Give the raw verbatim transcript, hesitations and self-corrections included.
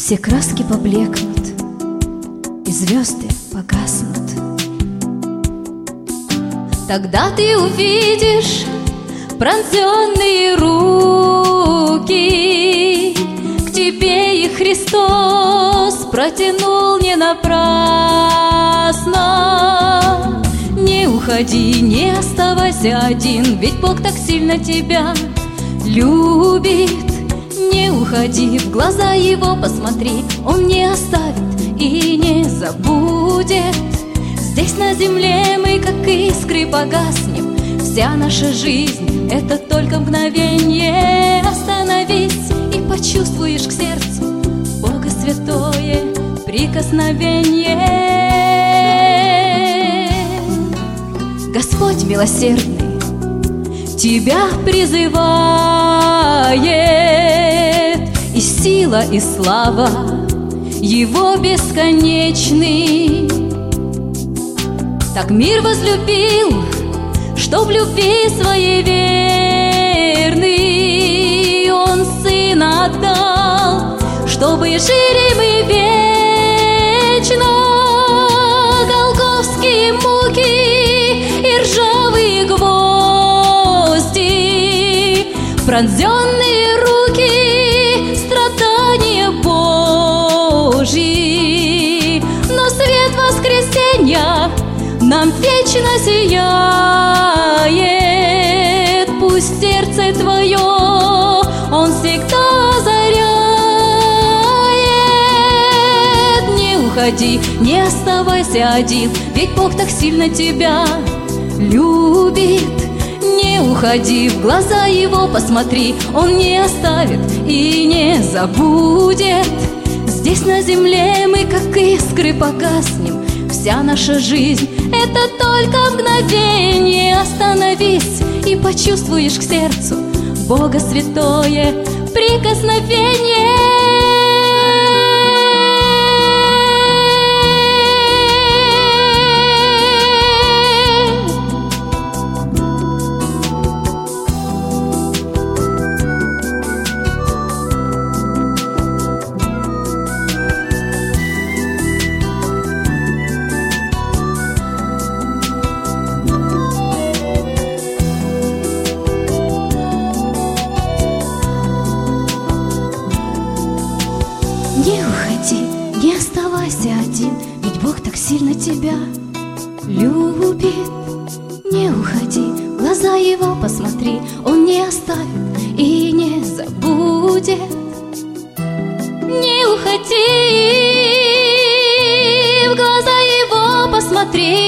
Все краски поблекнут, и звезды погаснут. Тогда ты увидишь пронзенные руки, к тебе их Христос протянул не напрасно. Не уходи, не оставайся один, ведь Бог так сильно тебя любит. Не уходи, в глаза Его посмотри, Он не оставит и не забудет. Здесь на земле мы, как искры, погаснем. Вся наша жизнь — это только мгновенье. Остановись и почувствуешь к сердцу Бога святое прикосновение. Господь милосердный тебя призывает, и сила, и слава Его бесконечны. Так мир возлюбил, что в любви своей верный Он Сына отдал, чтобы жили мы вечно. Голгофские муки и ржавые гвозди, пронзенные руки, страдания Божьи, но свет воскресенья нам вечно сияет. Пусть сердце твое Он всегда озаряет. Не уходи, не оставайся один, ведь Бог так сильно тебя любит. Не уходи, в глаза Его посмотри, Он не оставит и не забудет. Здесь на земле мы, как искры, погаснем. Вся наша жизнь — это только мгновенье. Остановись и почувствуешь к сердцу Бога святое прикосновение. Не уходи, не оставайся один, ведь Бог так сильно тебя любит. Не уходи, в глаза Его посмотри, Он не оставит и не забудет. Не уходи, в глаза Его посмотри,